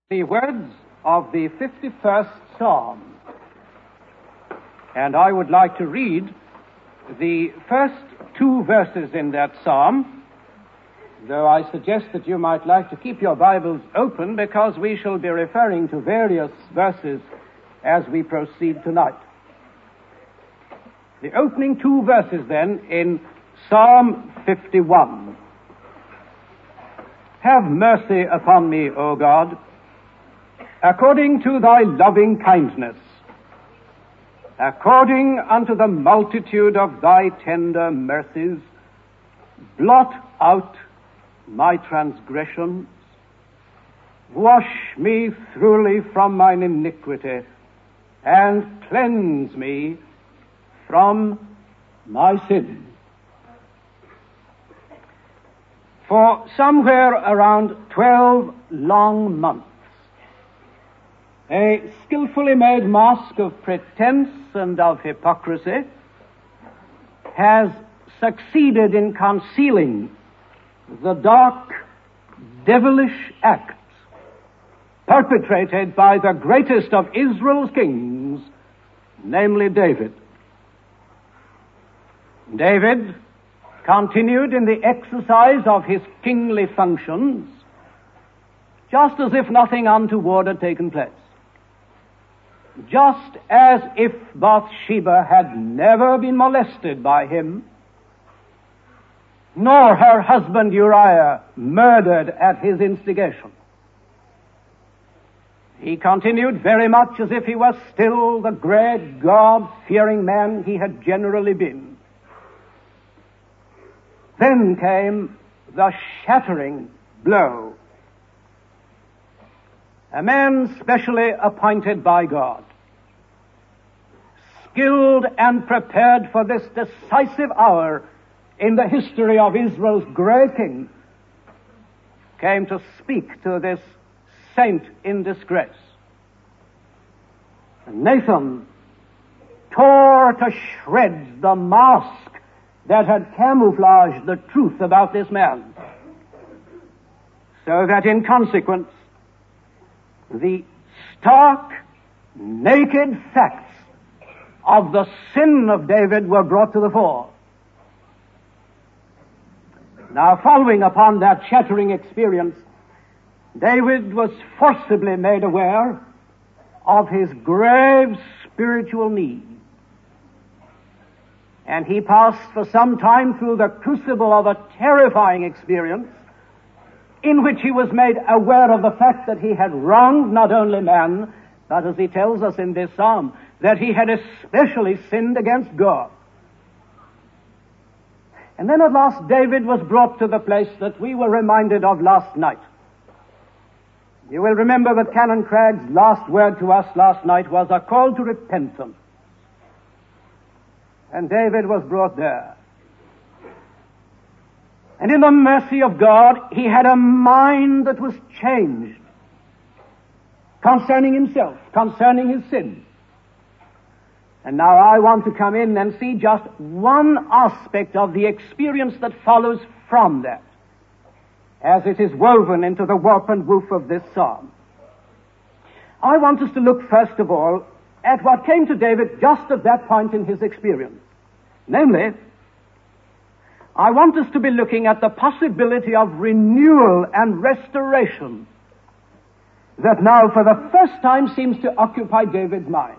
The words of the 51st Psalm. And I would like to read the first two verses in that psalm, though I suggest that you might like to keep your Bibles open because we shall be referring to various verses as we proceed tonight. The opening two verses then in Psalm 51. Have mercy upon me, O God, according to thy loving kindness, according unto the multitude of thy tender mercies, blot out my transgressions, wash me thoroughly from mine iniquity, and cleanse me from my sin. For somewhere around 12 long months, a skillfully made mask of pretense and of hypocrisy has succeeded in concealing the dark, devilish acts perpetrated by the greatest of Israel's kings, namely David. David continued in the exercise of his kingly functions just as if nothing untoward had taken place. Just as if Bathsheba had never been molested by him, nor her husband Uriah murdered at his instigation. He continued very much as if he was still the great God-fearing man he had generally been. Then came the shattering blow. A man specially appointed by God, skilled and prepared for this decisive hour in the history of Israel's great king, came to speak to this saint in disgrace. Nathan tore to shreds the mask that had camouflaged the truth about this man, so that in consequence the stark, naked facts of the sin of David were brought to the fore. Now, following upon that shattering experience, David was forcibly made aware of his grave spiritual need. And he passed for some time through the crucible of a terrifying experience in which he was made aware of the fact that he had wronged not only man, but as he tells us in this psalm, that he had especially sinned against God. And then at last David was brought to the place that we were reminded of last night. You will remember that Canon Craig's last word to us last night was a call to repentance. And David was brought there. And in the mercy of God, he had a mind that was changed concerning himself, concerning his sin. And now I want to come in and see just one aspect of the experience that follows from that, as it is woven into the warp and woof of this psalm. I want us to look first of all at what came to David just at that point in his experience. Namely, I want us to be looking at the possibility of renewal and restoration that now for the first time seems to occupy David's mind.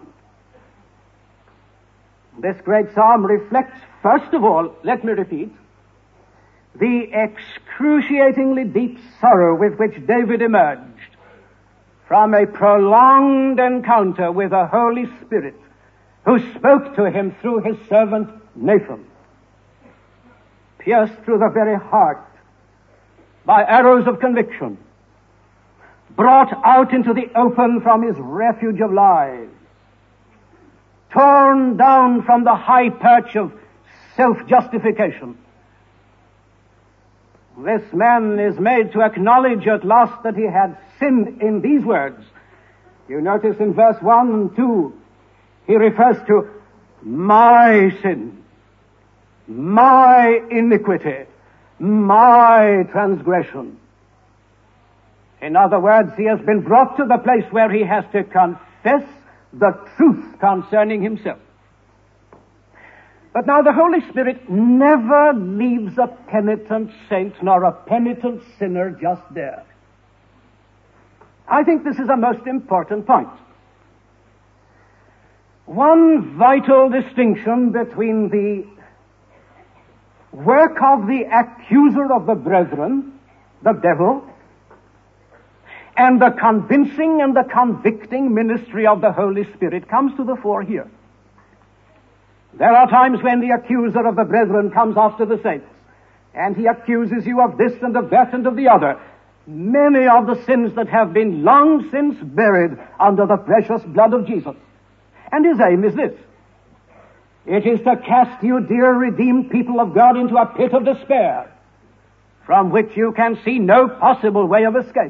This great psalm reflects, first of all, let me repeat, the excruciatingly deep sorrow with which David emerged from a prolonged encounter with the Holy Spirit who spoke to him through his servant Nathan, pierced through the very heart by arrows of conviction, brought out into the open from his refuge of lies, torn down from the high perch of self-justification. This man is made to acknowledge at last that he had sinned in these words. You notice in verse 1 and 2, he refers to my sin, my iniquity, my transgression. In other words, he has been brought to the place where he has to confess the truth concerning himself. But now the Holy Spirit never leaves a penitent saint nor a penitent sinner just there. I think this is a most important point. One vital distinction between the work of the accuser of the brethren, the devil, and the convincing and the convicting ministry of the Holy Spirit comes to the fore here. There are times when the accuser of the brethren comes after the saints, and he accuses you of this and of that and of the other. Many of the sins that have been long since buried under the precious blood of Jesus. And his aim is this. It is to cast you, dear redeemed people of God, into a pit of despair from which you can see no possible way of escape.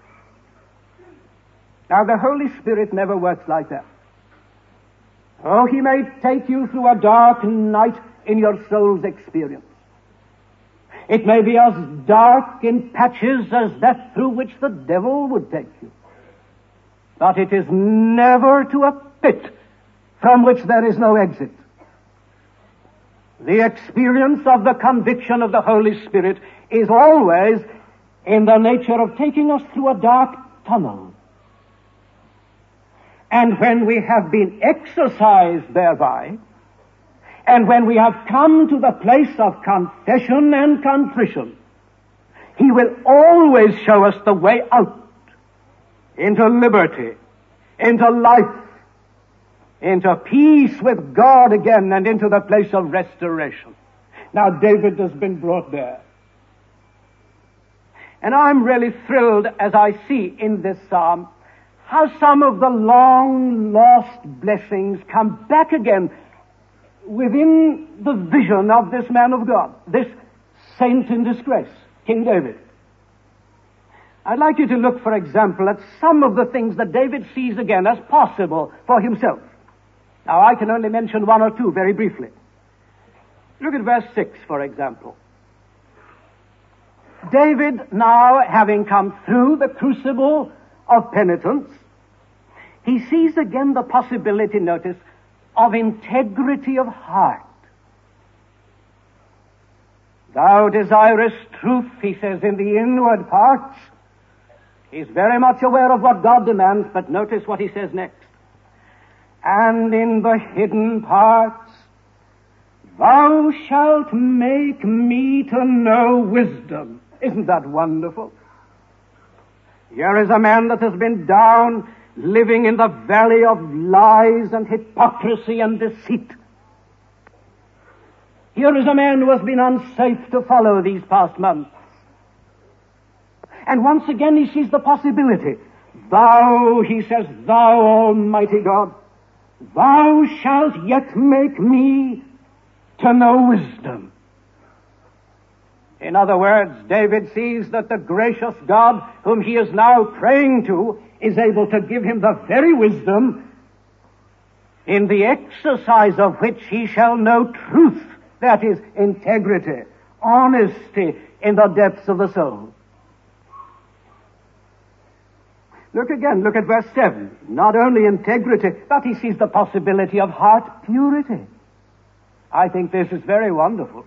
Now, the Holy Spirit never works like that. Oh, he may take you through a dark night in your soul's experience. It may be as dark in patches as that through which the devil would take you. But it is never to a pit from which there is no exit. The experience of the conviction of the Holy Spirit is always in the nature of taking us through a dark tunnel. And when we have been exercised thereby, and when we have come to the place of confession and contrition, he will always show us the way out into liberty, into life, into peace with God again, and into the place of restoration. Now, David has been brought there. And I'm really thrilled as I see in this psalm how some of the long-lost blessings come back again within the vision of this man of God, this saint in disgrace, King David. I'd like you to look, for example, at some of the things that David sees again as possible for himself. Now, I can only mention one or two very briefly. Look at verse 6, for example. David, now having come through the crucible of penitence, he sees again the possibility, notice, of integrity of heart. Thou desirest truth, he says, in the inward parts. He's very much aware of what God demands, but notice what he says next. And in the hidden parts, thou shalt make me to know wisdom. Isn't that wonderful? Here is a man that has been down, living in the valley of lies and hypocrisy and deceit. Here is a man who has been unsafe to follow these past months. And once again he sees the possibility. Thou, he says, thou Almighty God, thou shalt yet make me to know wisdom. In other words, David sees that the gracious God whom he is now praying to is able to give him the very wisdom in the exercise of which he shall know truth, that is, integrity, honesty in the depths of the soul. Look again, look at verse 7. Not only integrity, but he sees the possibility of heart purity. I think this is very wonderful.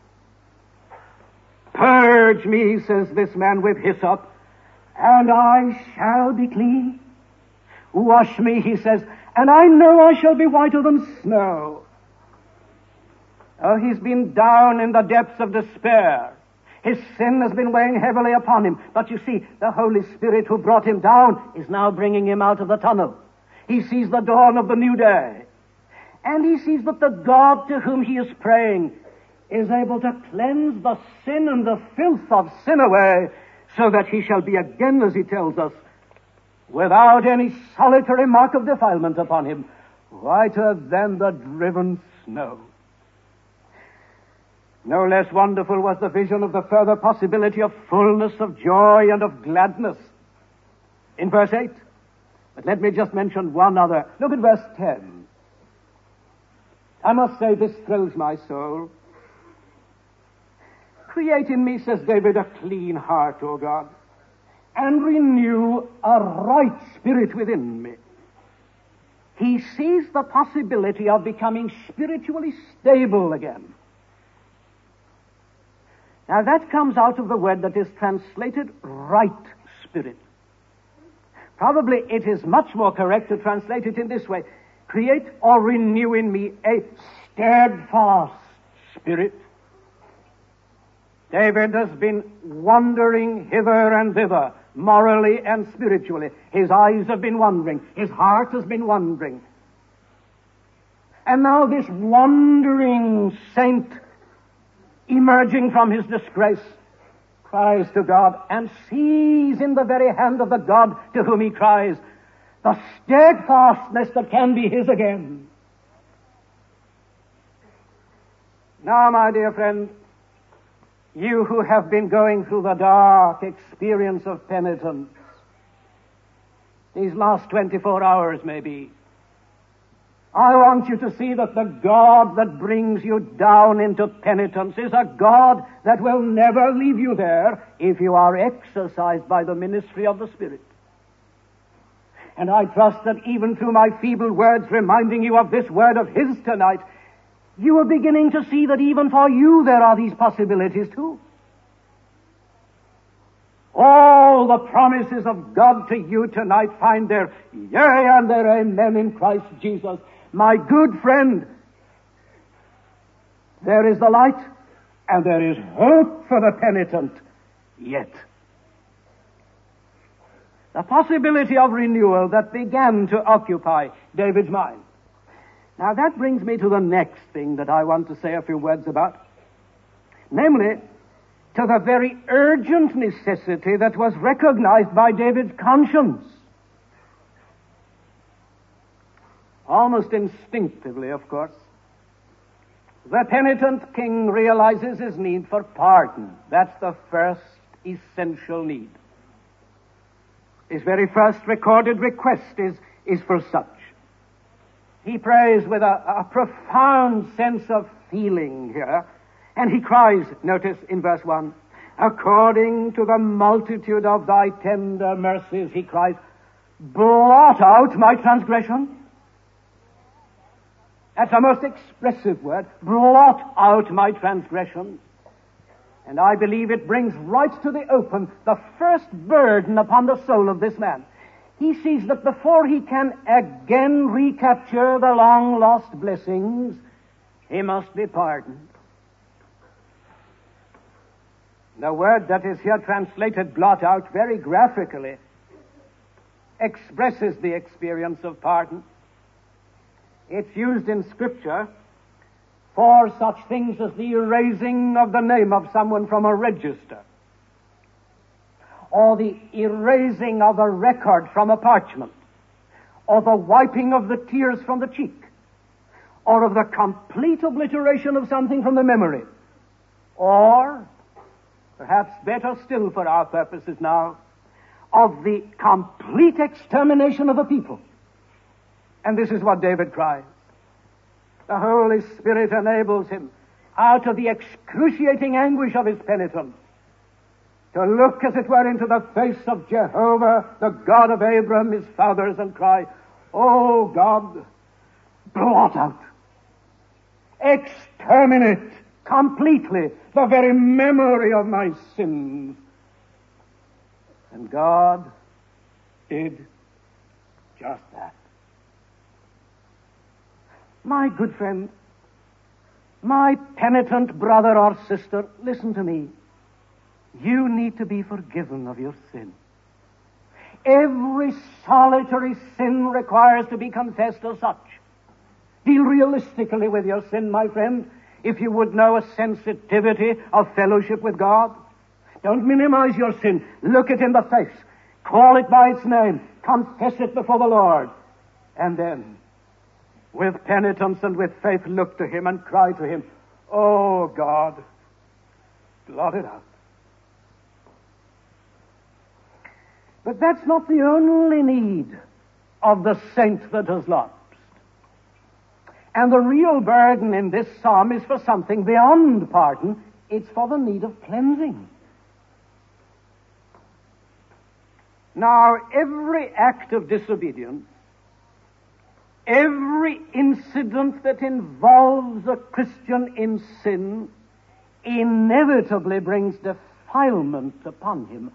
Purge me, says this man, with hyssop, and I shall be clean. Wash me, he says, and I know I shall be whiter than snow. Oh, he's been down in the depths of despair. His sin has been weighing heavily upon him. But you see, the Holy Spirit who brought him down is now bringing him out of the tunnel. He sees the dawn of the new day. And he sees that the God to whom he is praying is able to cleanse the sin and the filth of sin away, so that he shall be again, as he tells us, without any solitary mark of defilement upon him, whiter than the driven snow. No less wonderful was the vision of the further possibility of fullness of joy and of gladness in verse 8. But let me just mention one other. Look at verse 10. I must say this thrills my soul. Create in me, says David, a clean heart, O God, and renew a right spirit within me. He sees the possibility of becoming spiritually stable again. Now that comes out of the word that is translated right spirit. Probably it is much more correct to translate it in this way: create or renew in me a steadfast spirit. David has been wandering hither and thither, morally and spiritually. His eyes have been wandering. His heart has been wandering. And now this wandering saint, emerging from his disgrace, cries to God and sees in the very hand of the God to whom he cries the steadfastness that can be his again. Now, my dear friend, you who have been going through the dark experience of penitence, these last 24 hours maybe, I want you to see that the God that brings you down into penitence is a God that will never leave you there if you are exercised by the ministry of the Spirit. And I trust that even through my feeble words reminding you of this word of His tonight, you are beginning to see that even for you there are these possibilities too. All the promises of God to you tonight find their yea and their amen in Christ Jesus. My good friend, there is the light and there is hope for the penitent yet. The possibility of renewal that began to occupy David's mind. Now that brings me to the next thing that I want to say a few words about. Namely, to the very urgent necessity that was recognized by David's conscience. Almost instinctively, of course, the penitent king realizes his need for pardon. That's the first essential need. His very first recorded request is for such. He prays with a profound sense of feeling here, and he cries, notice in verse 1, according to the multitude of thy tender mercies, he cries, blot out my transgression. That's a most expressive word, blot out my transgressions. And I believe it brings right to the open the first burden upon the soul of this man. He sees that before he can again recapture the long-lost blessings, he must be pardoned. The word that is here translated blot out very graphically expresses the experience of pardon. It's used in Scripture for such things as the erasing of the name of someone from a register, or the erasing of a record from a parchment, or the wiping of the tears from the cheek, or of the complete obliteration of something from the memory, or, perhaps better still for our purposes now, of the complete extermination of a people. And this is what David cries. The Holy Spirit enables him, out of the excruciating anguish of his penitence, to look, as it were, into the face of Jehovah, the God of Abraham, his fathers, and cry, "Oh God, blot out, exterminate completely the very memory of my sins." And God did just that. My good friend, my penitent brother or sister, listen to me. You need to be forgiven of your sin. Every solitary sin requires to be confessed as such. Deal realistically with your sin, my friend, if you would know a sensitivity of fellowship with God. Don't minimize your sin. Look it in the face. Call it by its name. Confess it before the Lord. And then, with penitence and with faith, look to Him and cry to Him, "Oh God, blot it out." But that's not the only need of the saint that has lapsed. And the real burden in this psalm is for something beyond pardon. It's for the need of cleansing. Now, every act of disobedience, every incident that involves a Christian in sin, inevitably brings defilement upon him.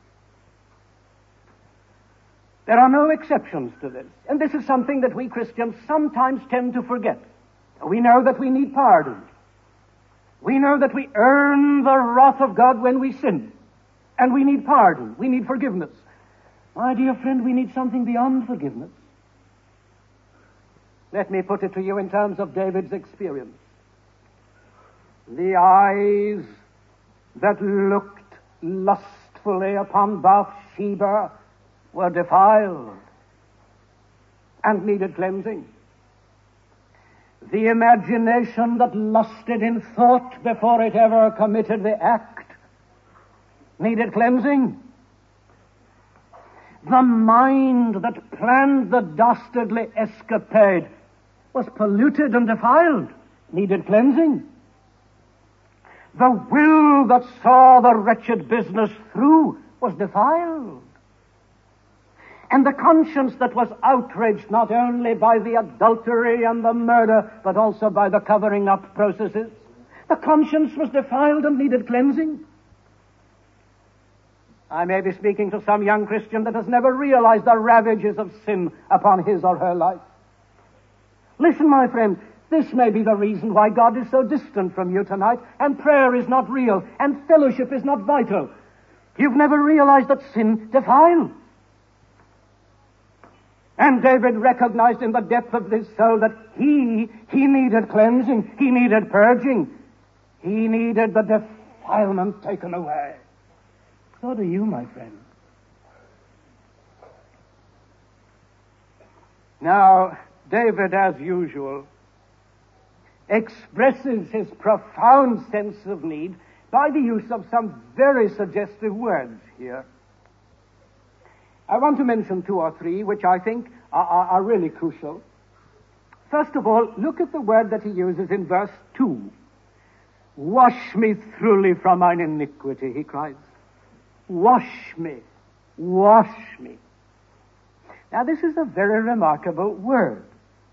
There are no exceptions to this, and this is something that we Christians sometimes tend to forget. We know that we need pardon. We know that we earn the wrath of God when we sin, and we need pardon. We need forgiveness. My dear friend, we need something beyond forgiveness. Let me put it to you in terms of David's experience. The eyes that looked lustfully upon Bathsheba were defiled and needed cleansing. The imagination that lusted in thought before it ever committed the act needed cleansing. The mind that planned the dastardly escapade was polluted and defiled, needed cleansing. The will that saw the wretched business through was defiled. And the conscience that was outraged not only by the adultery and the murder, but also by the covering up processes, the conscience was defiled and needed cleansing. I may be speaking to some young Christian that has never realized the ravages of sin upon his or her life. Listen, my friend, this may be the reason why God is so distant from you tonight, and prayer is not real, and fellowship is not vital. You've never realized that sin defiles. And David recognized in the depth of his soul that he needed cleansing, he needed purging, he needed the defilement taken away. So do you, my friend. Now, David, as usual, expresses his profound sense of need by the use of some very suggestive words here. I want to mention two or three which I think are really crucial. First of all, look at the word that he uses in verse 2. Wash me thoroughly from mine iniquity, he cries. Wash me, wash me. Now this is a very remarkable word.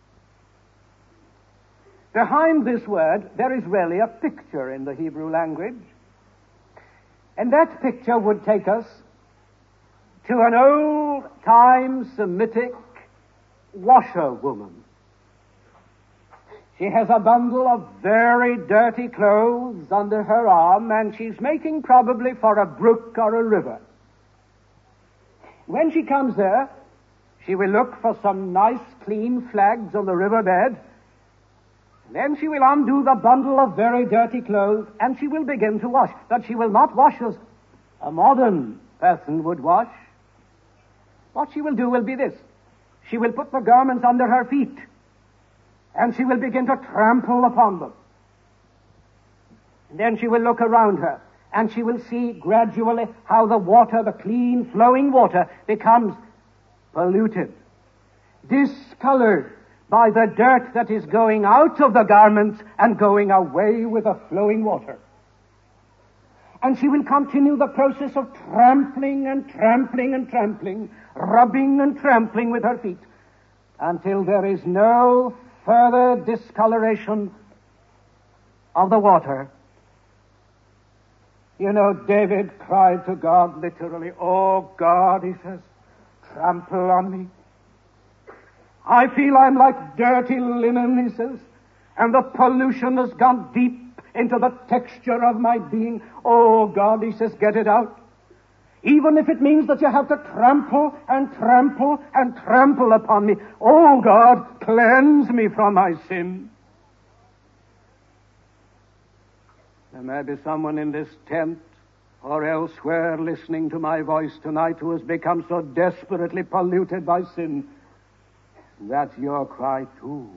Behind this word, there is really a picture in the Hebrew language. And that picture would take us to an old-time Semitic washerwoman. She has a bundle of very dirty clothes under her arm, and she's making probably for a brook or a river. When she comes there, she will look for some nice clean flags on the riverbed. Then she will undo the bundle of very dirty clothes, and she will begin to wash. But she will not wash as a modern person would wash. What she will do will be this. She will put the garments under her feet, and she will begin to trample upon them. And then she will look around her, and she will see gradually how the water, the clean flowing water, becomes polluted, discolored by the dirt that is going out of the garments and going away with the flowing water. And she will continue the process of trampling and trampling and trampling, rubbing and trampling with her feet, until there is no further discoloration of the water. You know, David cried to God literally, "Oh God," he says, "trample on me. I feel I'm like dirty linen," he says, "and the pollution has gone deep into the texture of my being. Oh God," he says, "get it out. Even if it means that you have to trample and trample and trample upon me. Oh God, cleanse me from my sin." There may be someone in this tent or elsewhere listening to my voice tonight who has become so desperately polluted by sin. That's your cry too.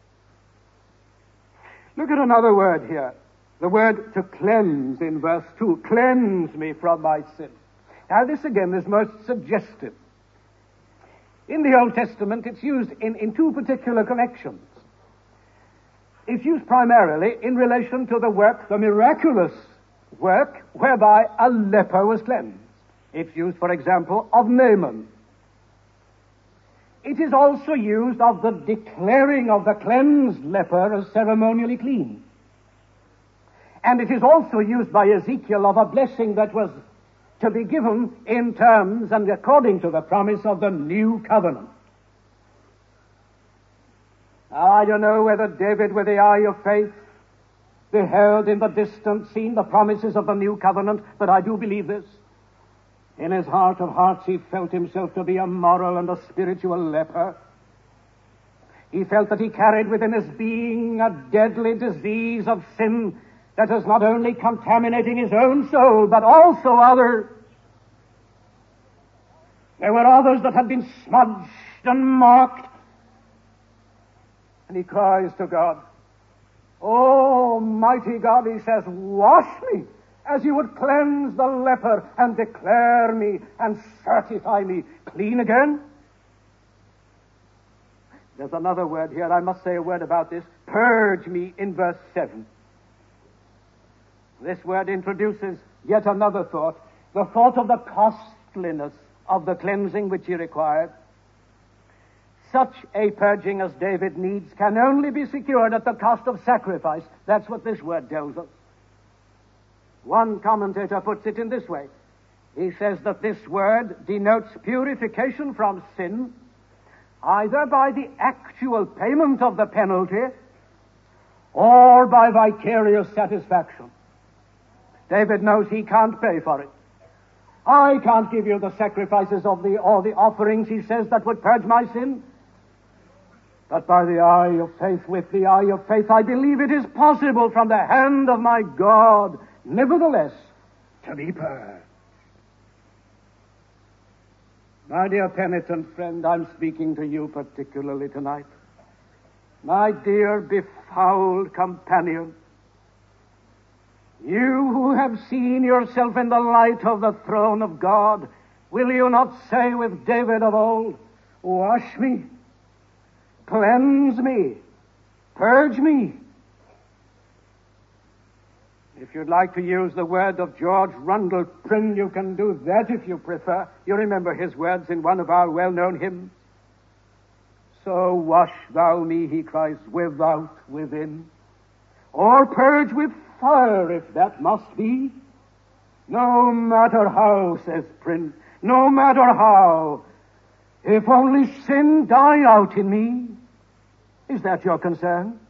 Look at another word here. The word to cleanse in verse 2. Cleanse me from my sin. Now this again is most suggestive. In the Old Testament it's used in two particular connections. It's used primarily in relation to the work, the miraculous work, whereby a leper was cleansed. It's used, for example, of Naaman. It is also used of the declaring of the cleansed leper as ceremonially clean. And it is also used by Ezekiel of a blessing that was to be given in terms and according to the promise of the new covenant. Now, I don't know whether David, with the eye of faith, beheld in the distant scene the promises of the new covenant, but I do believe this. In his heart of hearts, he felt himself to be a moral and a spiritual leper. He felt that he carried within his being a deadly disease of sin that was not only contaminating his own soul, but also others. There were others that had been smudged and marked. And he cries to God, "Oh, mighty God," he says, "wash me as you would cleanse the leper and declare me and certify me clean again." There's another word here. I must say a word about this. Purge me in verse 7. This word introduces yet another thought, the thought of the costliness of the cleansing which he required. Such a purging as David needs can only be secured at the cost of sacrifice. That's what this word tells us. One commentator puts it in this way. He says that this word denotes purification from sin, either by the actual payment of the penalty or by vicarious satisfaction. David knows he can't pay for it. I can't give you the sacrifices or the offerings, he says, that would purge my sin. But by the eye of faith, with the eye of faith, I believe it is possible from the hand of my God, nevertheless, to be purged. My dear penitent friend, I'm speaking to you particularly tonight. My dear befouled companion, you who have seen yourself in the light of the throne of God, will you not say with David of old, "Wash me, cleanse me, purge me"? If you'd like to use the word of George Rundle Prynne, you can do that if you prefer. You remember his words in one of our well-known hymns. "So wash thou me," he cries, "without, within, or purge with fire if that must be. No matter how," says Prynne, "no matter how, if only sin die out in me." Is that your concern?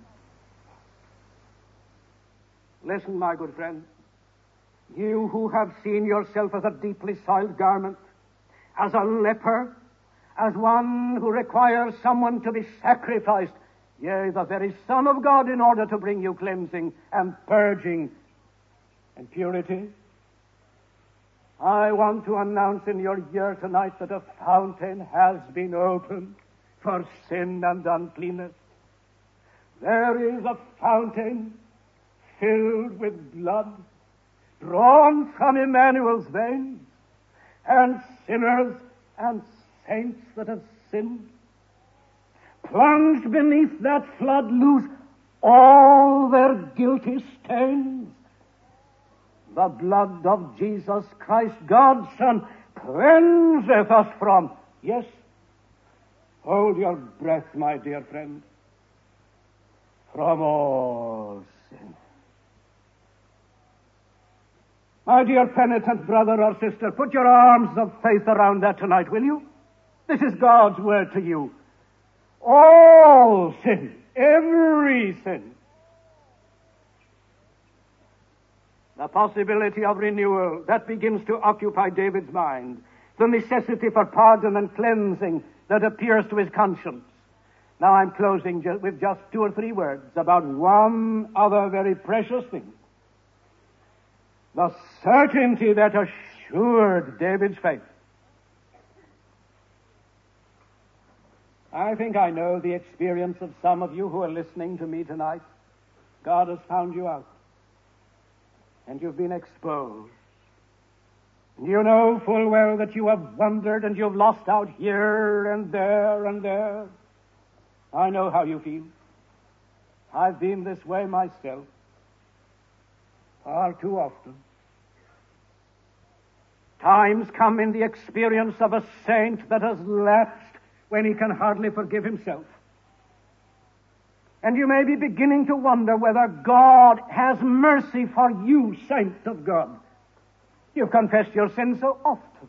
Listen, my good friend. You who have seen yourself as a deeply soiled garment, as a leper, as one who requires someone to be sacrificed, yea, the very Son of God, in order to bring you cleansing and purging and purity, I want to announce in your ear tonight that a fountain has been opened for sin and uncleanness. There is a fountain filled with blood, drawn from Emmanuel's veins, and sinners and saints that have sinned, plunged beneath that flood, lose all their guilty stains. The blood of Jesus Christ, God's Son, cleanseth us from, yes, hold your breath, my dear friend, from all sin. My dear penitent brother or sister, put your arms of faith around that tonight, will you? This is God's word to you. All sin, every sin. The possibility of renewal, that begins to occupy David's mind. The necessity for pardon and cleansing that appears to his conscience. Now I'm closing with just 2 or 3 words about one other very precious thing. The certainty that assured David's faith. I think I know the experience of some of you who are listening to me tonight. God has found you out. And you've been exposed. And you know full well that you have wandered and you've lost out here and there and there. I know how you feel. I've been this way myself. Far too often. Times come in the experience of a saint that has lapsed when he can hardly forgive himself. And you may be beginning to wonder whether God has mercy for you, saint of God. You've confessed your sin so often.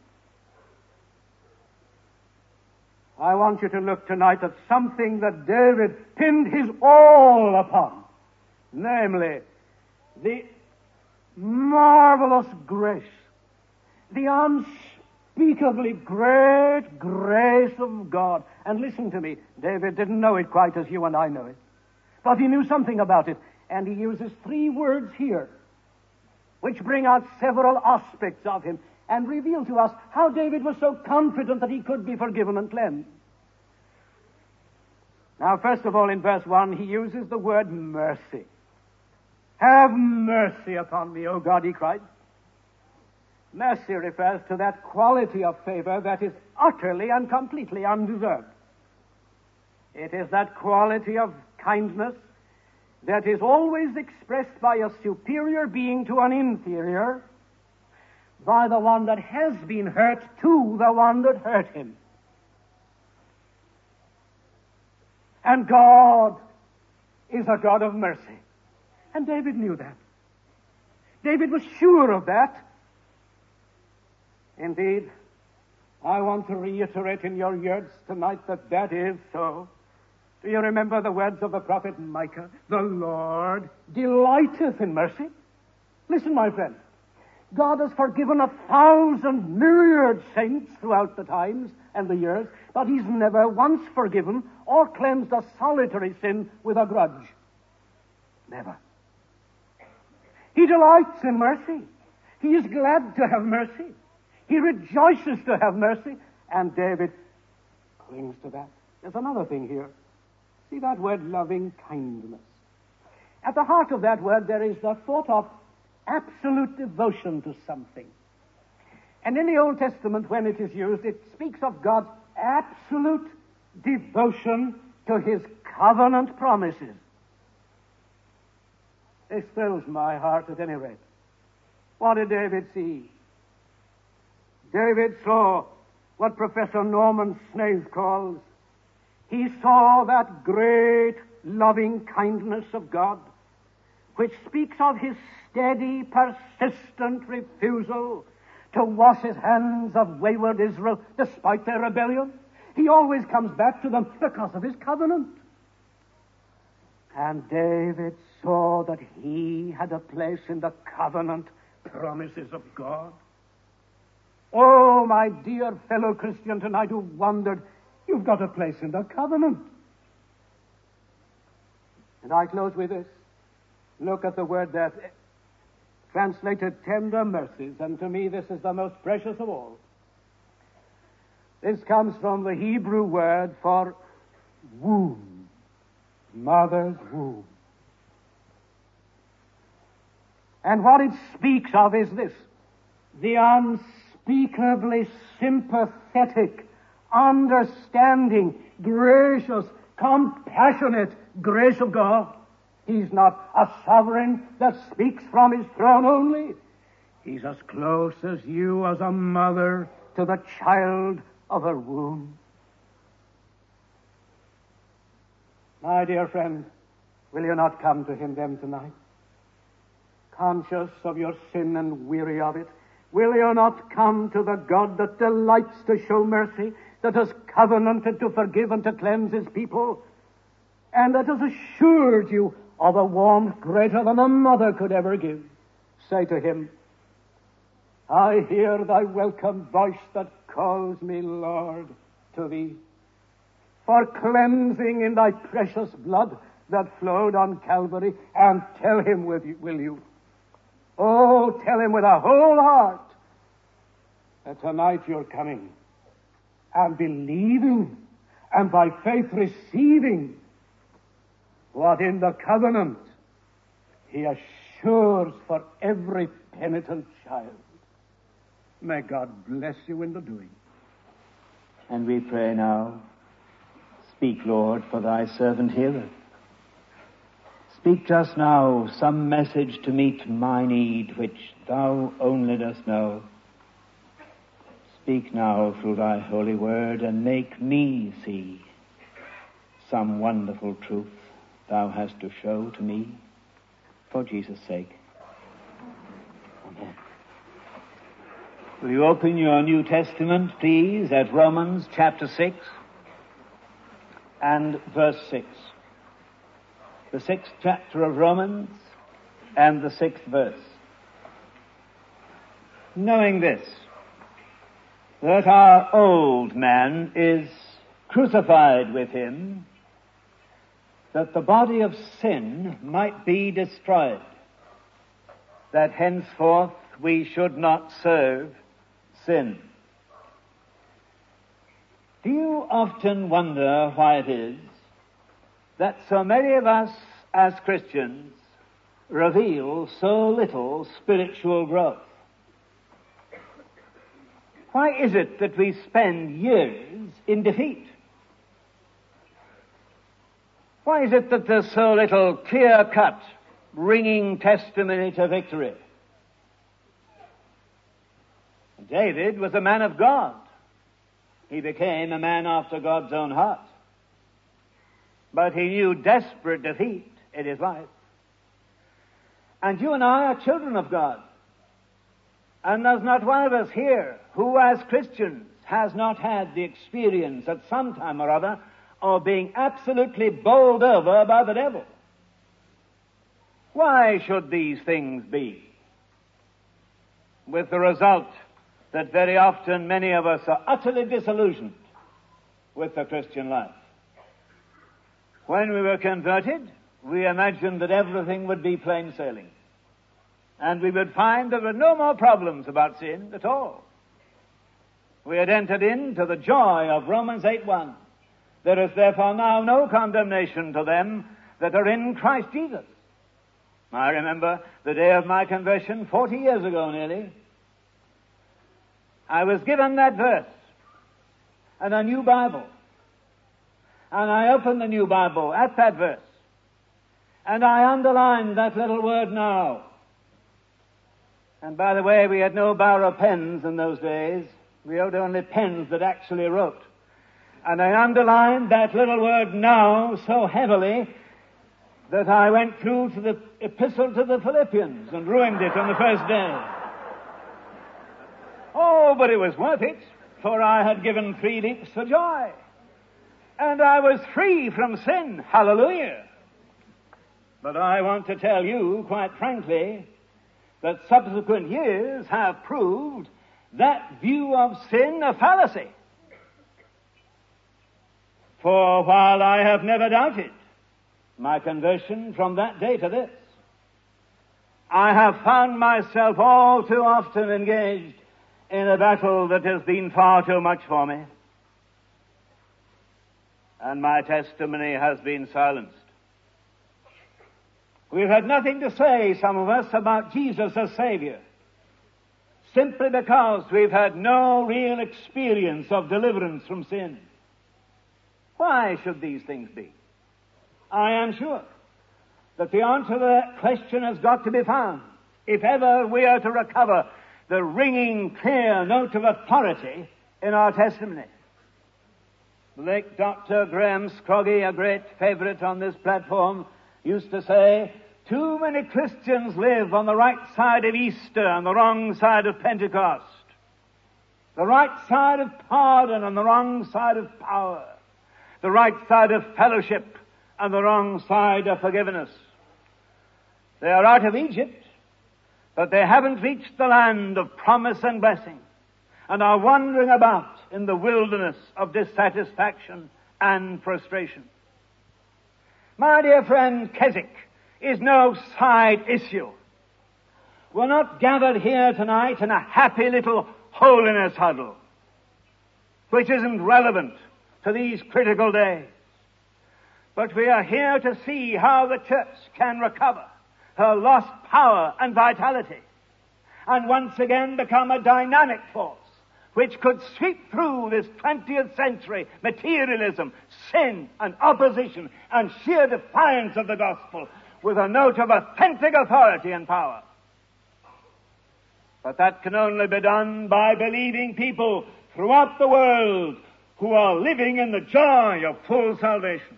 I want you to look tonight at something that David pinned his all upon, namely, the marvelous grace, the unspeakably great grace of God. And listen to me, David didn't know it quite as you and I know it, but he knew something about it, and he uses 3 words here, which bring out several aspects of him and reveal to us how David was so confident that he could be forgiven and cleansed. Now, first of all, in verse 1, he uses the word mercy. Have mercy upon me, O God, he cried. Mercy refers to that quality of favor that is utterly and completely undeserved. It is that quality of kindness that is always expressed by a superior being to an inferior, by the one that has been hurt to the one that hurt him. And God is a God of mercy. And David knew that. David was sure of that. Indeed, I want to reiterate in your ears tonight that that is so. Do you remember the words of the prophet Micah? The Lord delighteth in mercy. Listen, my friend. God has forgiven 1,000 myriad saints throughout the times and the years, but he's never once forgiven or cleansed a solitary sin with a grudge. Never. He delights in mercy. He is glad to have mercy. He rejoices to have mercy, and David clings to that. There's another thing here. See that word, loving kindness. At the heart of that word, there is the thought of absolute devotion to something. And in the Old Testament, when it is used, it speaks of God's absolute devotion to his covenant promises. This thrills my heart at any rate. What did David see? David saw what Professor Norman Snaith calls, he saw that great loving kindness of God, which speaks of his steady, persistent refusal to wash his hands of wayward Israel despite their rebellion. He always comes back to them because of his covenant. And David saw that he had a place in the covenant promises of God. Oh, my dear fellow Christian tonight who wondered, you've got a place in the covenant. And I close with this. Look at the word that translated tender mercies, and to me this is the most precious of all. This comes from the Hebrew word for womb, mother's womb. And what it speaks of is this, the unspeakably sympathetic, understanding, gracious, compassionate grace of God. He's not a sovereign that speaks from his throne only. He's as close as you as a mother to the child of her womb. My dear friend, will you not come to him then tonight? Conscious of your sin and weary of it, will you not come to the God that delights to show mercy, that has covenanted to forgive and to cleanse his people, and that has assured you of a warmth greater than a mother could ever give? Say to him, I hear thy welcome voice that calls me, Lord, to thee, for cleansing in thy precious blood that flowed on Calvary. And tell him, will you? Oh, tell him with a whole heart that tonight you're coming and believing and by faith receiving what in the covenant he assures for every penitent child. May God bless you in the doing. And we pray now, speak, Lord, for thy servant heareth. Speak just now some message to meet my need, which thou only dost know. Speak now through thy holy word, and make me see some wonderful truth thou hast to show to me, for Jesus' sake. Amen. Will you open your New Testament, please, at Romans chapter 6 and verse 6. The 6th chapter of Romans and the 6th verse. Knowing this, that our old man is crucified with him, that the body of sin might be destroyed, that henceforth we should not serve sin. Do you often wonder why it is that so many of us as Christians reveal so little spiritual growth? Why is it that we spend years in defeat? Why is it that there's so little clear-cut, ringing testimony to victory? David was a man of God. He became a man after God's own heart. But he knew desperate defeat in his life. And you and I are children of God. And there's not one of us here who, as Christians, has not had the experience at some time or other of being absolutely bowled over by the devil. Why should these things be? With the result that very often many of us are utterly disillusioned with the Christian life. When we were converted, we imagined that everything would be plain sailing. And we would find there were no more problems about sin at all. We had entered into the joy of Romans 8:1. There is therefore now no condemnation to them that are in Christ Jesus. I remember the day of my conversion, 40 years ago nearly. I was given that verse and a new Bible. And I opened the new Bible at that verse. And I underlined that little word now. And by the way, we had no Barrow pens in those days. We had only pens that actually wrote. And I underlined that little word now so heavily that I went through to the epistle to the Philippians and ruined it on the first day. Oh, but it was worth it, for I had given 3 leaps for joy. And I was free from sin. Hallelujah. But I want to tell you, quite frankly, that subsequent years have proved that view of sin a fallacy. For while I have never doubted my conversion from that day to this, I have found myself all too often engaged in a battle that has been far too much for me. And my testimony has been silenced. We've had nothing to say, some of us, about Jesus as Savior, simply because we've had no real experience of deliverance from sin. Why should these things be? I am sure that the answer to that question has got to be found if ever we are to recover the ringing, clear note of authority in our testimony. The late Dr. Graham Scroggie, a great favorite on this platform, used to say, too many Christians live on the right side of Easter and the wrong side of Pentecost. The right side of pardon and the wrong side of power. The right side of fellowship and the wrong side of forgiveness. They are out of Egypt, but they haven't reached the land of promise and blessing, and are wandering about in the wilderness of dissatisfaction and frustration. My dear friend, Keswick is no side issue. We're not gathered here tonight in a happy little holiness huddle, which isn't relevant to these critical days. But we are here to see how the church can recover her lost power and vitality, and once again become a dynamic force which could sweep through this 20th century materialism, sin and opposition and sheer defiance of the gospel with a note of authentic authority and power. But that can only be done by believing people throughout the world who are living in the joy of full salvation.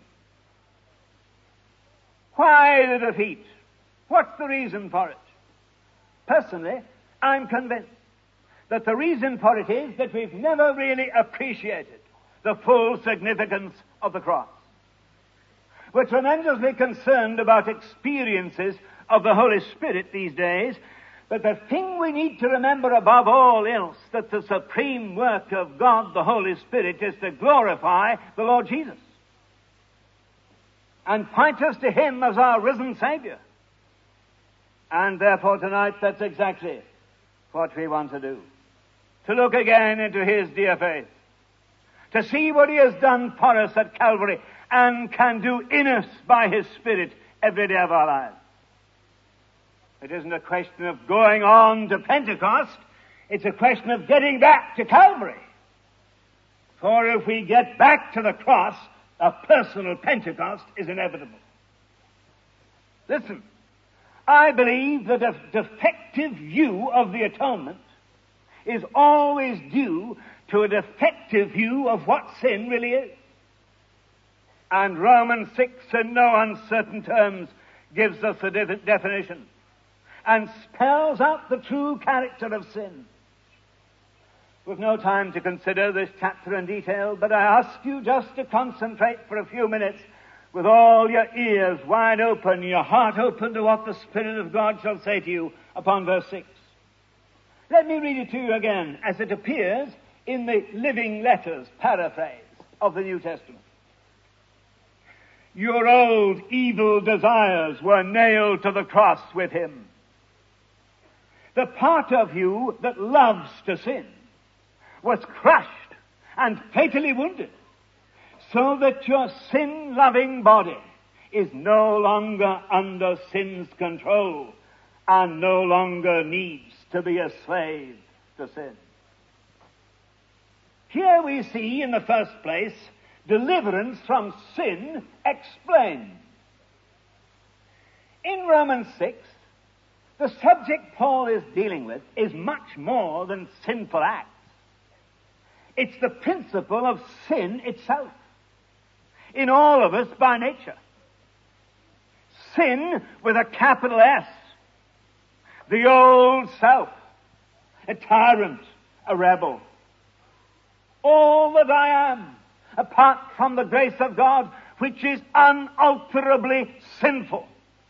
Why the defeat? What's the reason for it? Personally, I'm convinced that the reason for it is that we've never really appreciated the full significance of the cross. We're tremendously concerned about experiences of the Holy Spirit these days, but the thing we need to remember above all else, that the supreme work of God, the Holy Spirit, is to glorify the Lord Jesus and point us to Him as our risen Savior. And therefore tonight, that's exactly what we want to do. To look again into His dear face, to see what He has done for us at Calvary and can do in us by His Spirit every day of our lives. It isn't a question of going on to Pentecost. It's a question of getting back to Calvary. For if we get back to the cross, a personal Pentecost is inevitable. Listen, I believe that a defective view of the atonement is always due to a defective view of what sin really is. And Romans 6, in no uncertain terms, gives us a definition and spells out the true character of sin. We've no time to consider this chapter in detail, but I ask you just to concentrate for a few minutes with all your ears wide open, your heart open to what the Spirit of God shall say to you upon verse 6. Let me read it to you again as it appears in the Living Letters paraphrase of the New Testament. Your old evil desires were nailed to the cross with Him. The part of you that loves to sin was crushed and fatally wounded, so that your sin-loving body is no longer under sin's control and no longer needs to be a slave to sin. Here we see, in the first place, deliverance from sin explained. In Romans 6, the subject Paul is dealing with is much more than sinful acts. It's the principle of sin itself, in all of us by nature. Sin with a capital S. The old self, a tyrant, a rebel. All that I am, apart from the grace of God, which is unalterably sinful.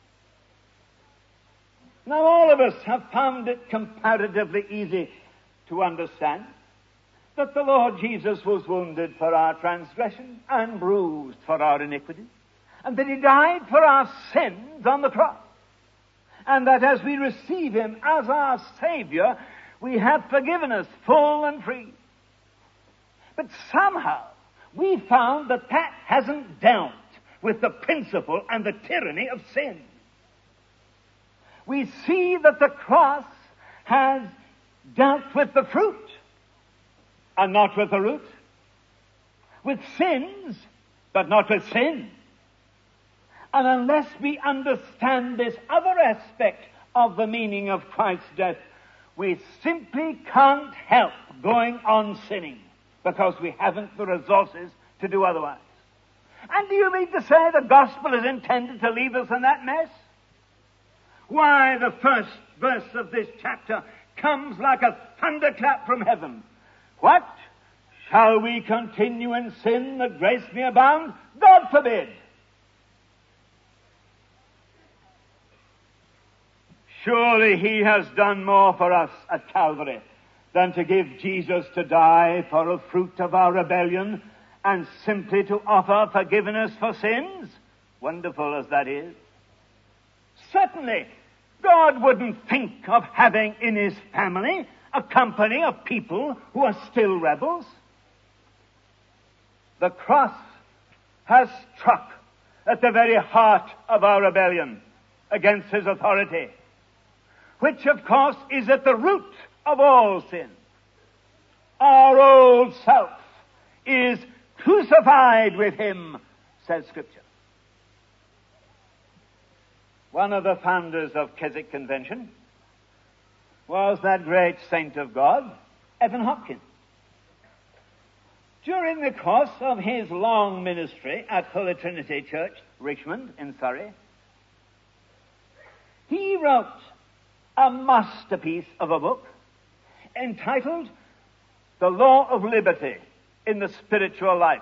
Now, all of us have found it comparatively easy to understand that the Lord Jesus was wounded for our transgression and bruised for our iniquity, and that He died for our sins on the cross, and that as we receive Him as our Savior, we have forgiveness full and free. But somehow we found that that hasn't dealt with the principle and the tyranny of sin. We see that the cross has dealt with the fruit and not with the root, with sins but not with sin. And unless we understand this other aspect of the meaning of Christ's death, we simply can't help going on sinning because we haven't the resources to do otherwise. And do you mean to say the gospel is intended to leave us in that mess? Why, the first verse of this chapter comes like a thunderclap from heaven. What? Shall we continue in sin that grace may abound? God forbid! Surely He has done more for us at Calvary than to give Jesus to die for a fruit of our rebellion and simply to offer forgiveness for sins, wonderful as that is. Certainly, God wouldn't think of having in His family a company of people who are still rebels. The cross has struck at the very heart of our rebellion against His authority, which of course is at the root of all sin. Our old self is crucified with Him, says Scripture. One of the founders of Keswick Convention was that great saint of God, Evan Hopkins. During the course of his long ministry at Holy Trinity Church, Richmond, in Surrey, he wrote a masterpiece of a book entitled The Law of Liberty in the Spiritual Life.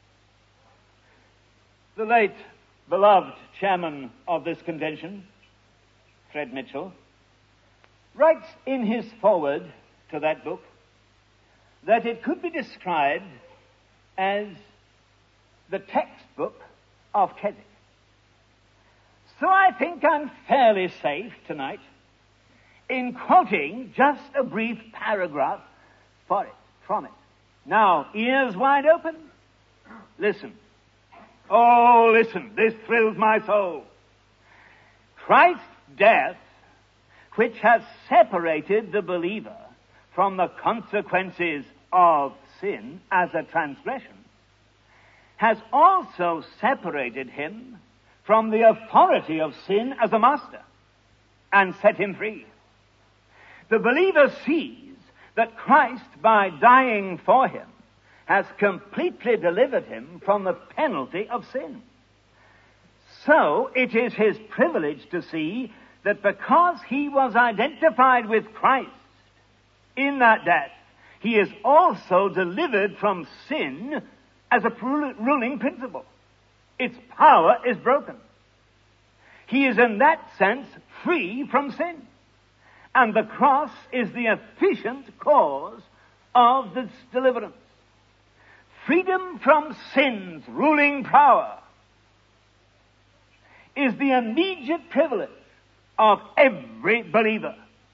The late beloved chairman of this convention, Fred Mitchell, writes in his foreword to that book that it could be described as the textbook of Keswick. So I think I'm fairly safe tonight in quoting just a brief paragraph from it. Now, ears wide open, listen. Oh, listen, this thrills my soul. Christ's death, which has separated the believer from the consequences of sin as a transgression, has also separated him from the authority of sin as a master and set him free. The believer sees that Christ, by dying for him, has completely delivered him from the penalty of sin. So it is his privilege to see that because he was identified with Christ in that death, he is also delivered from sin as a ruling principle. Its power is broken. He is in that sense free from sin. And the cross is the efficient cause of this deliverance. Freedom from sin's ruling power is the immediate privilege of every believer.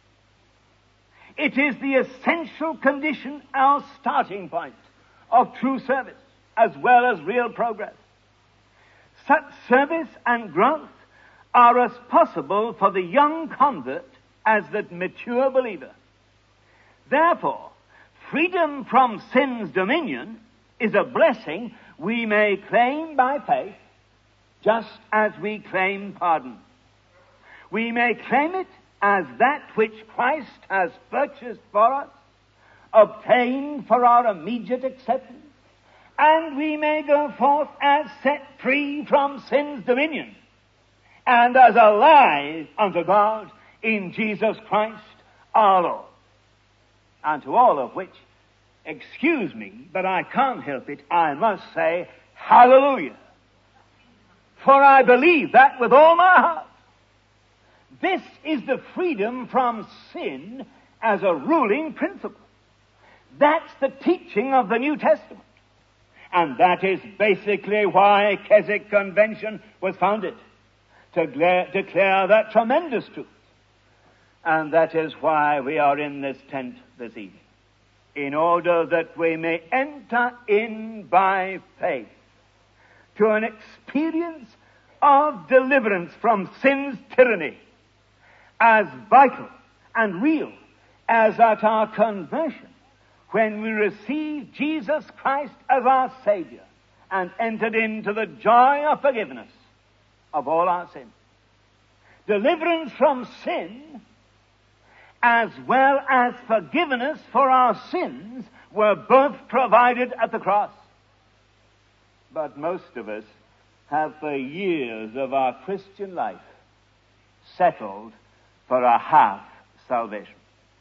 It is the essential condition, our starting point of true service, as well as real progress. Such service and growth are as possible for the young convert as the mature believer. Therefore, freedom from sin's dominion is a blessing we may claim by faith, just as we claim pardon. We may claim it as that which Christ has purchased for us, obtained for our immediate acceptance, and we may go forth as set free from sin's dominion, and as alive unto God in Jesus Christ our Lord. And to all of which, excuse me, but I can't help it, I must say, hallelujah. For I believe that with all my heart. This is the freedom from sin as a ruling principle. That's the teaching of the New Testament. And that is basically why Keswick Convention was founded, to declare that tremendous truth. And that is why we are in this tent this evening, in order that we may enter in by faith to an experience of deliverance from sin's tyranny, as vital and real as at our conversion, when we received Jesus Christ as our Savior and entered into the joy of forgiveness of all our sins. Deliverance from sin, as well as forgiveness for our sins, were both provided at the cross. But most of us have for years of our Christian life settled for a half salvation.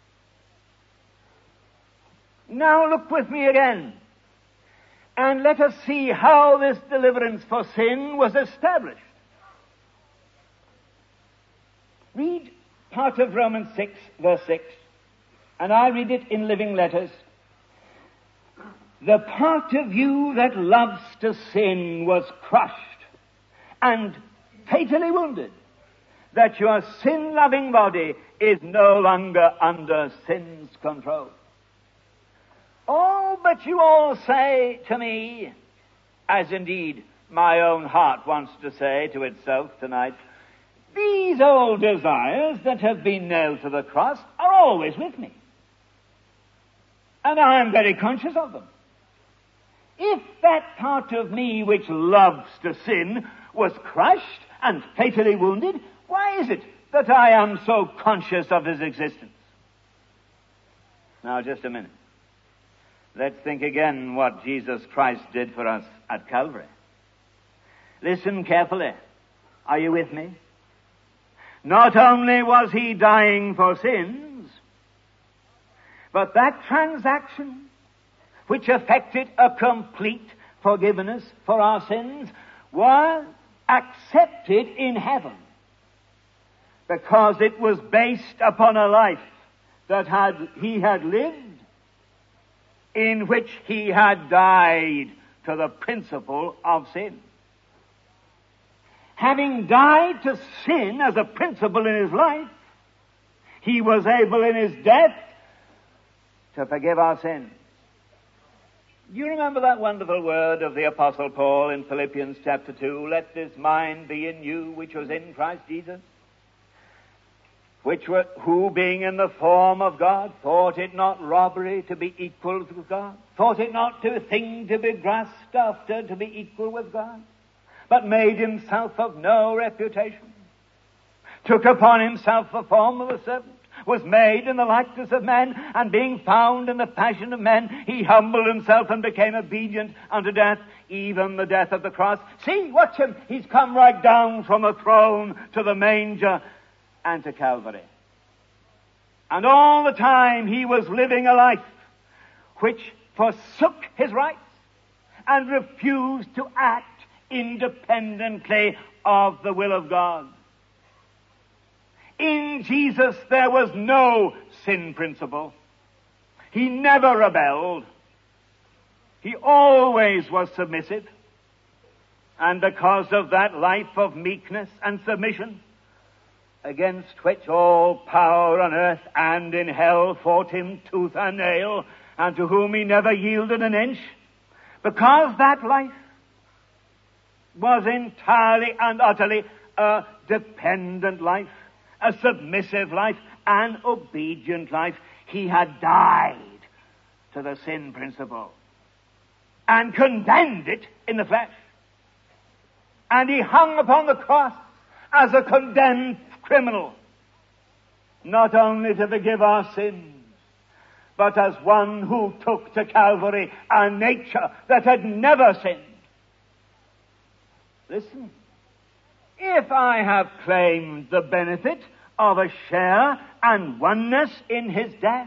Now look with me again, and let us see how this deliverance for sin was established. Read part of Romans 6, verse 6, and I read it in living letters. The part of you that loves to sin was crushed and fatally wounded, that your sin-loving body is no longer under sin's control. Oh, but you all say to me, as indeed my own heart wants to say to itself tonight, these old desires that have been nailed to the cross are always with me. And I am very conscious of them. If that part of me which loves to sin was crushed and fatally wounded, why is it that I am so conscious of his existence? Now, just a minute. Let's think again what Jesus Christ did for us at Calvary. Listen carefully. Are you with me? Not only was he dying for sins, but that transaction which effected a complete forgiveness for our sins was accepted in heaven, because it was based upon a life that he had lived, in which he had died to the principle of sin. Having died to sin as a principle in his life, he was able in his death to forgive our sins. You remember that wonderful word of the Apostle Paul in Philippians chapter 2, "Let this mind be in you, which was in Christ Jesus, who being in the form of God, thought it not robbery to be equal with God, thought it not a thing to be grasped after to be equal with God, but made himself of no reputation, took upon himself the form of a servant, was made in the likeness of men, and being found in the fashion of men, he humbled himself and became obedient unto death, even the death of the cross." See, watch him. He's come right down from the throne to the manger and to Calvary. And all the time he was living a life which forsook his rights and refused to act independently of the will of God. In Jesus there was no sin principle. He never rebelled. He always was submissive. And because of that life of meekness and submission, against which all power on earth and in hell fought him tooth and nail, and to whom he never yielded an inch, because that life was entirely and utterly a dependent life, a submissive life, an obedient life, he had died to the sin principle and condemned it in the flesh. And he hung upon the cross as a condemned criminal, not only to forgive our sins, but as one who took to Calvary a nature that had never sinned. Listen, if I have claimed the benefit of a share and oneness in his death,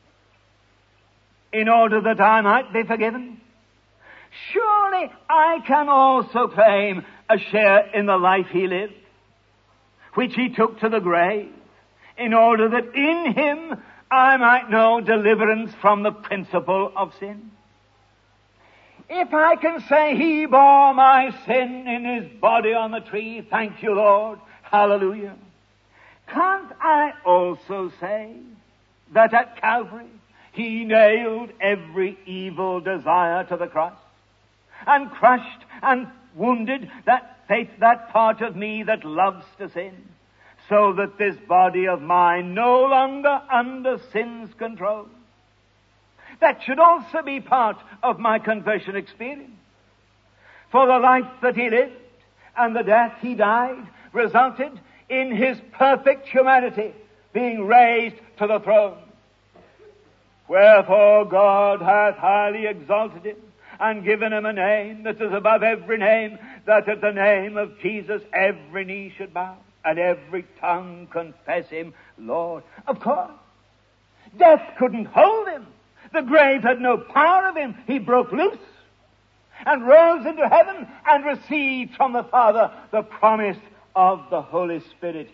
in order that I might be forgiven, surely I can also claim a share in the life he lived, which he took to the grave, in order that in him I might know deliverance from the principle of sin. If I can say he bore my sin in his body on the tree, thank you, Lord, hallelujah, can't I also say that at Calvary he nailed every evil desire to the cross and crushed and wounded that part of me that loves to sin, so that this body of mine no longer under sin's control? That should also be part of my conversion experience. For the life that he lived and the death he died resulted in his perfect humanity being raised to the throne. Wherefore God hath highly exalted him and given him a name that is above every name, that at the name of Jesus every knee should bow and every tongue confess him Lord. Of course, death couldn't hold him. The grave had no power of him. He broke loose and rose into heaven and received from the Father the promise of the Holy Spirit.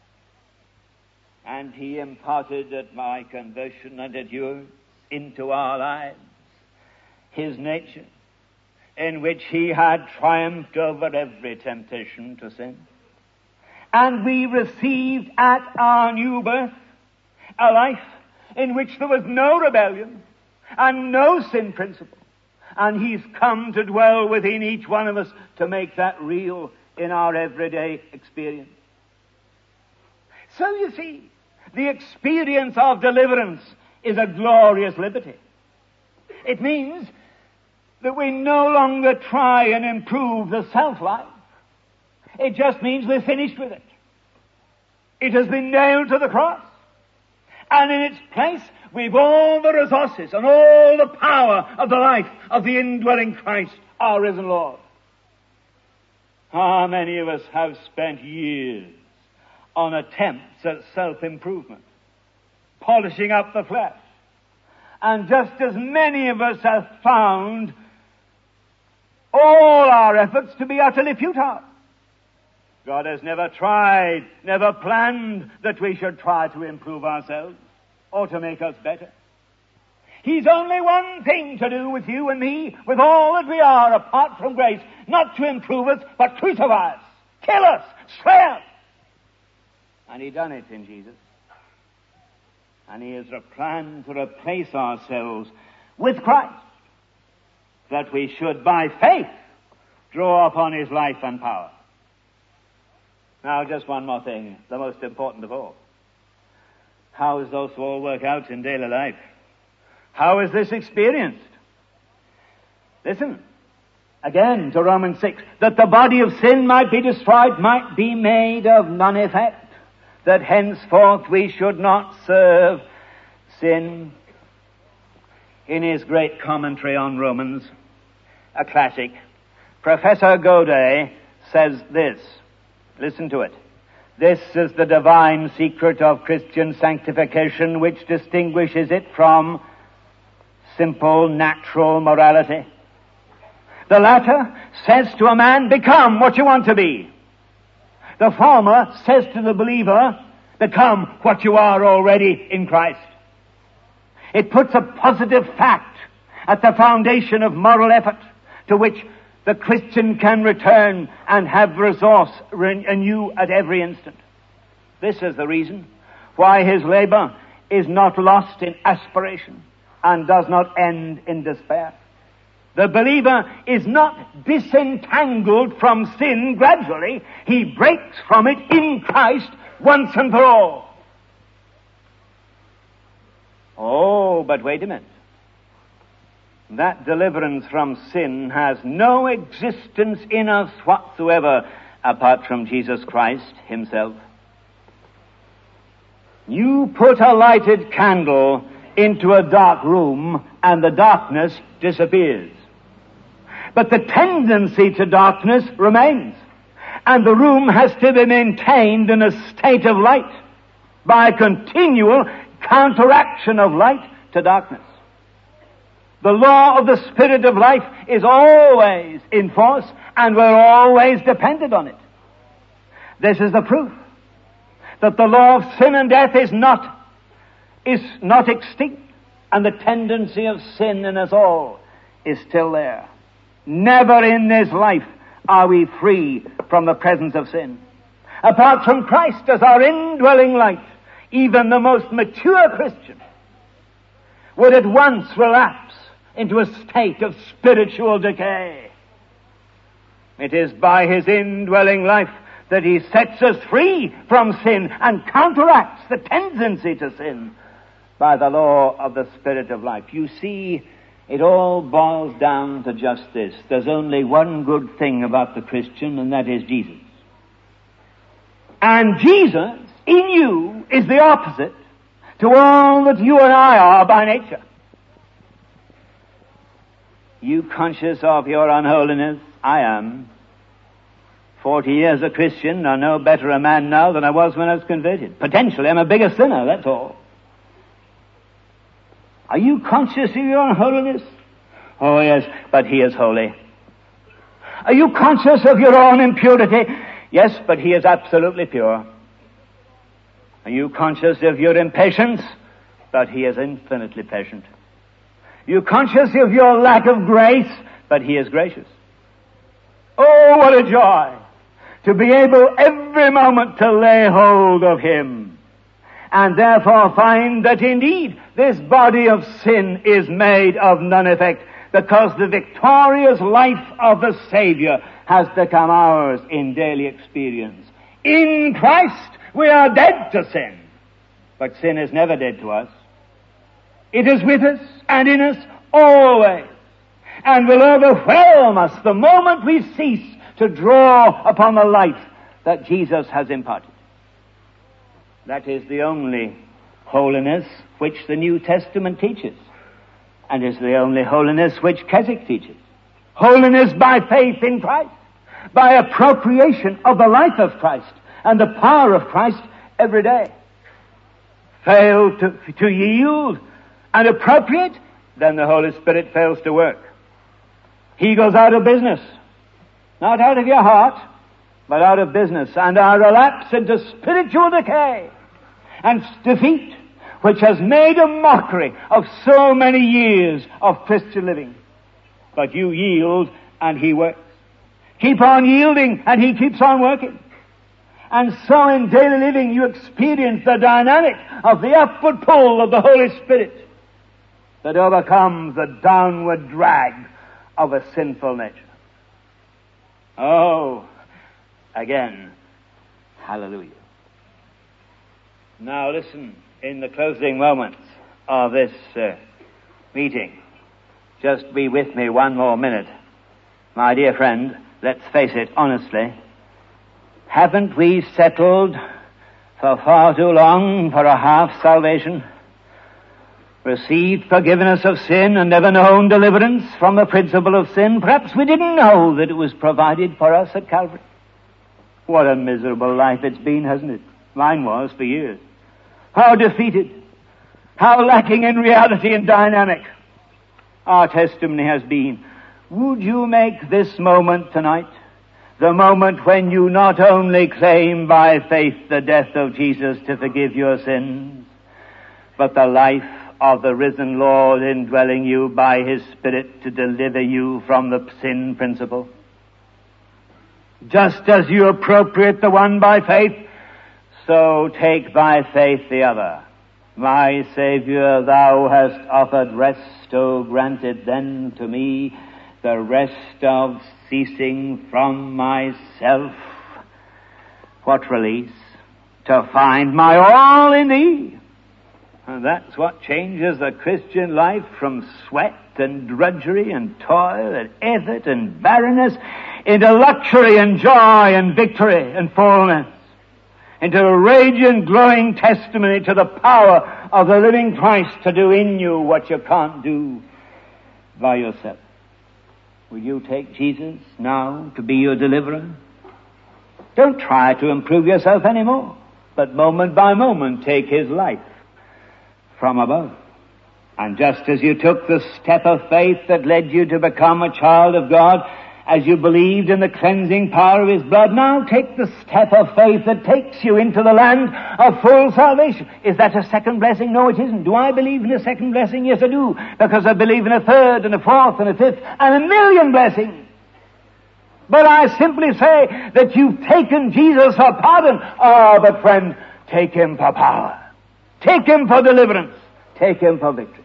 And he imparted at my conversion and at yours into our lives his nature, in which he had triumphed over every temptation to sin. And we received at our new birth a life in which there was no rebellion and no sin principle. And he's come to dwell within each one of us to make that real in our everyday experience. So you see, the experience of deliverance is a glorious liberty. It means that we no longer try and improve the self-life. It just means we're finished with it. It has been nailed to the cross. And in its place, we've all the resources and all the power of the life of the indwelling Christ, our risen Lord. How many of us have spent years on attempts at self-improvement, polishing up the flesh? And just as many of us have found all our efforts to be utterly futile. God has never tried, never planned that we should try to improve ourselves or to make us better. He's only one thing to do with you and me, with all that we are apart from grace, not to improve us, but crucify us, kill us, slay us. And He done it in Jesus. And He has a plan to replace ourselves with Christ, that we should by faith draw upon His life and power. Now, just one more thing, the most important of all. How does this all work out in daily life? How is this experienced? Listen, again to Romans 6, that the body of sin might be destroyed, might be made of none effect, that henceforth we should not serve sin. In his great commentary on Romans, a classic, Professor Godet says this. Listen to it. This is the divine secret of Christian sanctification, which distinguishes it from simple natural morality. The latter says to a man, become what you want to be. The former says to the believer, become what you are already in Christ. It puts a positive fact at the foundation of moral effort to which the Christian can return and have resource anew at every instant. This is the reason why his labor is not lost in aspiration and does not end in despair. The believer is not disentangled from sin gradually. He breaks from it in Christ once and for all. Oh, but wait a minute. That deliverance from sin has no existence in us whatsoever apart from Jesus Christ Himself. You put a lighted candle into a dark room and the darkness disappears. But the tendency to darkness remains, and the room has to be maintained in a state of light by a continual counteraction of light to darkness. The law of the Spirit of life is always in force, and we're always dependent on it. This is the proof that the law of sin and death is not extinct, and the tendency of sin in us all is still there. Never in this life are we free from the presence of sin. Apart from Christ as our indwelling light, even the most mature Christian would at once relapse into a state of spiritual decay. It is by His indwelling life that He sets us free from sin and counteracts the tendency to sin by the law of the Spirit of life. You see, it all boils down to just this. There's only one good thing about the Christian, and that is Jesus. And Jesus in you is the opposite to all that you and I are by nature. You conscious of your unholiness? I am. 40 years a Christian, I'm no better a man now than I was when I was converted. Potentially, I'm a bigger sinner, that's all. Are you conscious of your unholiness? Oh yes, but He is holy. Are you conscious of your own impurity? Yes, but He is absolutely pure. Are you conscious of your impatience? But He is infinitely patient. Are you conscious of your lack of grace? But He is gracious. Oh, what a joy to be able every moment to lay hold of Him, and therefore find that indeed this body of sin is made of none effect, because the victorious life of the Savior has become ours in daily experience. In Christ we are dead to sin, but sin is never dead to us. It is with us and in us always, and will overwhelm us the moment we cease to draw upon the life that Jesus has imparted. That is the only holiness which the New Testament teaches, and is the only holiness which Keswick teaches. Holiness by faith in Christ, by appropriation of the life of Christ and the power of Christ every day. Fail to yield and appropriate, then the Holy Spirit fails to work. He goes out of business. Not out of your heart, but out of business, and I relapse into spiritual decay and defeat, which has made a mockery of so many years of Christian living. But you yield, and He works. Keep on yielding, and He keeps on working. And so in daily living you experience the dynamic of the upward pull of the Holy Spirit that overcomes the downward drag of a sinful nature. Oh, again, hallelujah. Now listen, in the closing moments of this meeting, just be with me one more minute. My dear friend, let's face it honestly, haven't we settled for far too long for a half salvation? Received forgiveness of sin and never known deliverance from the principle of sin? Perhaps we didn't know that it was provided for us at Calvary. What a miserable life it's been, hasn't it? Mine was for years. How defeated. How lacking in reality and dynamic. Our testimony has been, would you make this moment tonight the moment when you not only claim by faith the death of Jesus to forgive your sins, but the life of the risen Lord indwelling you by His Spirit to deliver you from the sin principle? Just as you appropriate the one by faith, so take by faith the other. My Saviour, Thou hast offered rest, O grant it then to me, the rest of ceasing from myself. What release? To find my all in Thee. And that's what changes the Christian life from sweat and drudgery and toil and effort and barrenness into luxury and joy and victory and fullness, into a radiant, glowing testimony to the power of the living Christ to do in you what you can't do by yourself. Will you take Jesus now to be your deliverer? Don't try to improve yourself anymore, but moment by moment take His life from above. And just as you took the step of faith that led you to become a child of God, as you believed in the cleansing power of His blood, now take the step of faith that takes you into the land of full salvation. Is that a second blessing? No, it isn't. Do I believe in a second blessing? Yes, I do. Because I believe in a third and a fourth and a fifth and a million blessings. But I simply say that you've taken Jesus for pardon. Oh, but friend, take Him for power. Take Him for deliverance. Take Him for victory.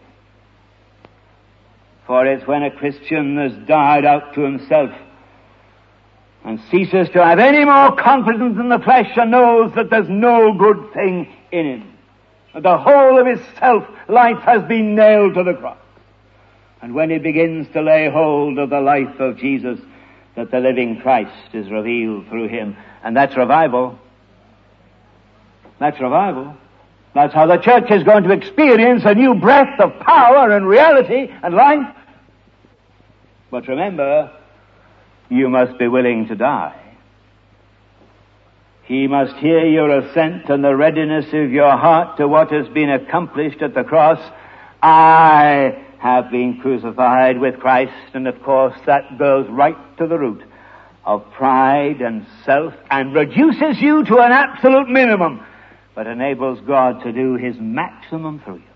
For it's when a Christian has died out to himself and ceases to have any more confidence in the flesh and knows that there's no good thing in him, that the whole of his self-life has been nailed to the cross. And when he begins to lay hold of the life of Jesus, that the living Christ is revealed through him. And that's revival. That's revival. That's how the church is going to experience a new breath of power and reality and life. But remember, you must be willing to die. He must hear your assent and the readiness of your heart to what has been accomplished at the cross. I have been crucified with Christ, and of course that goes right to the root of pride and self and reduces you to an absolute minimum, but enables God to do His maximum through you.